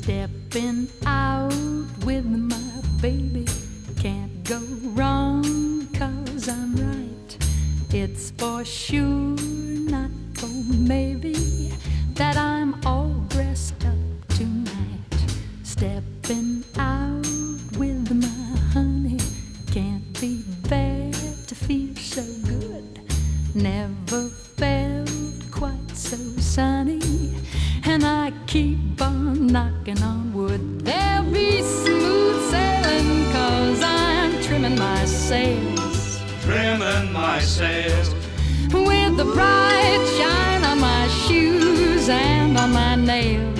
Stepping out with my baby can't go wrong, 'cause I'm right. It's for sure, not for maybe, that I'm all dressed up tonight. Stepping out with my honey can't be bad to feel so good. Never felt quite so sunny, and I keep on knocking on wood. There'll be smooth sailing, 'cause I'm trimming my sails. Trimming my sails. With the bright shine on my shoes and on my nails.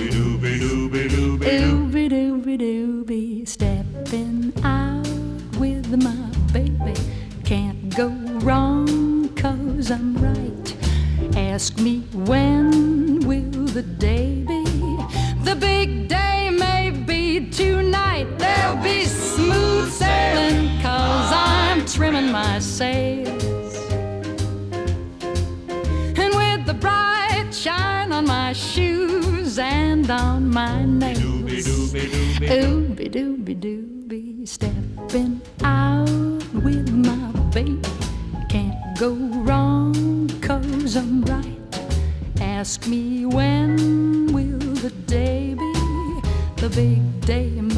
Ooby-dooby-dooby-doo. Stepping out with my baby can't go wrong, 'cause I'm right. Ask me when will the day be? The big day may be tonight. There'll be smooth sailing, 'cause I'm trimming my sails. And with the bright shine on my shoes and on my nails. Ooby-dooby-dooby. Stepping out with my baby can't go wrong, 'cause I'm right. Ask me when will the day be? The big day